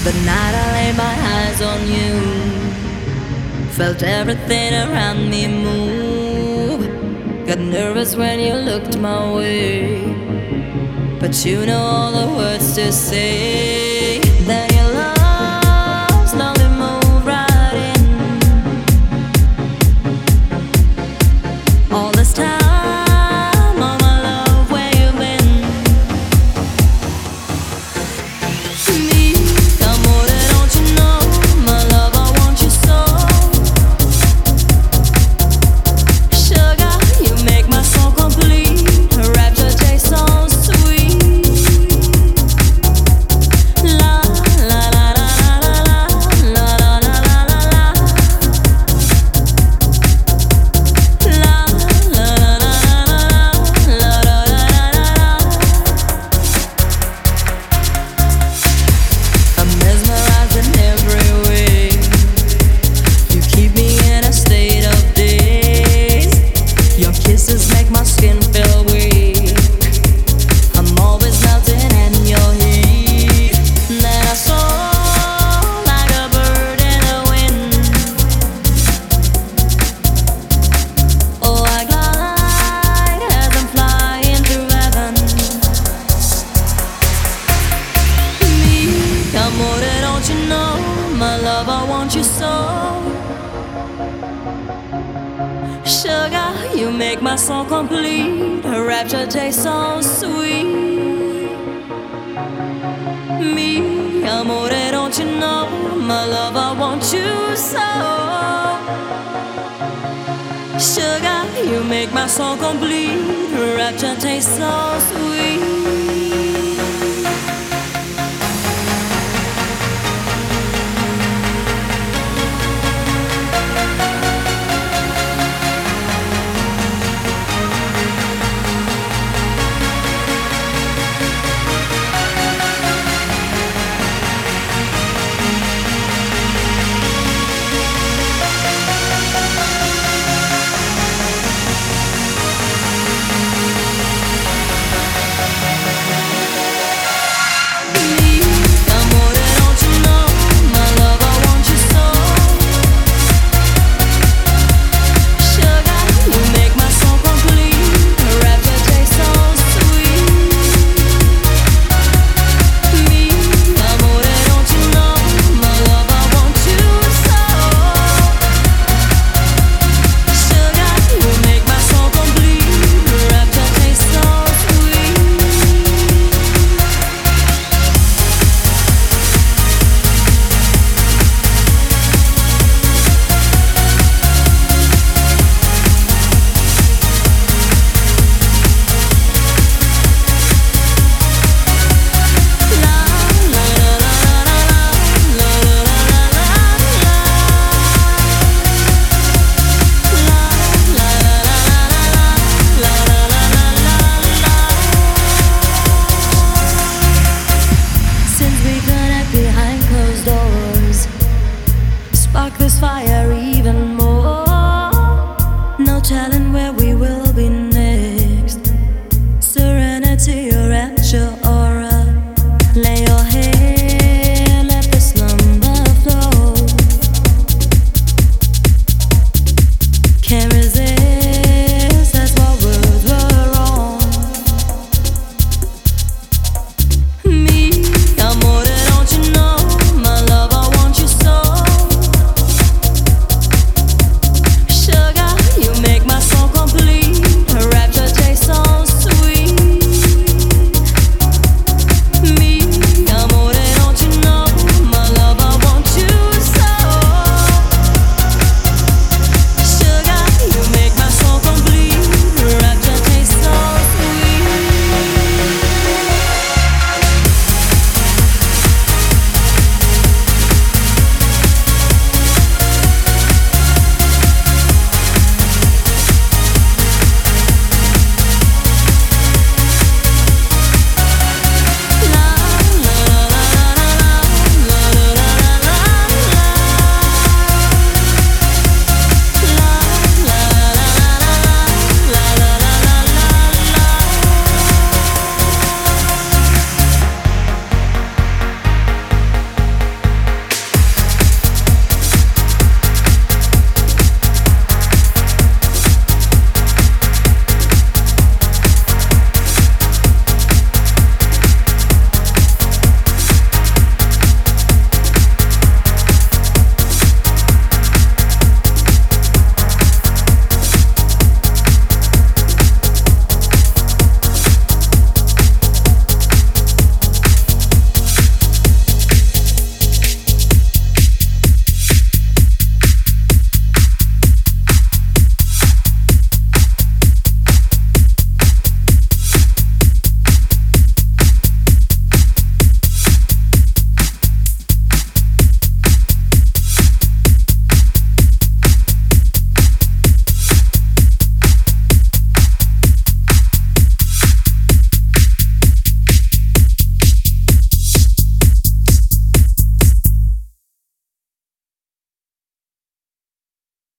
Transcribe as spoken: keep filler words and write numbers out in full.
The night I laid my eyes on you, felt everything around me move. Got nervous when you looked my way, but you know all the words to say. Then your love slowly moved right in. All this time, all my love, where you been? Me, amore, don't you know, my love, I want you so. Sugar, you make my soul complete. Rapture tastes so sweet. La la la la la la la la la la la la. La la la la la la la la. I'm mesmerized in every way. You keep me in a state of daze. Your kisses make my skin feel weak. I'm always melting in your heat. Then I soar like a bird in the wind. Oh, I glide as I'm flying through heaven. Me, amore, don't you know, my love, I want you so. Sugar, you make my soul complete. Rapture tastes so sweet. Me, amore, don't you know, my love, I want you so. Sugar, you make my soul complete. Rapture tastes so sweet.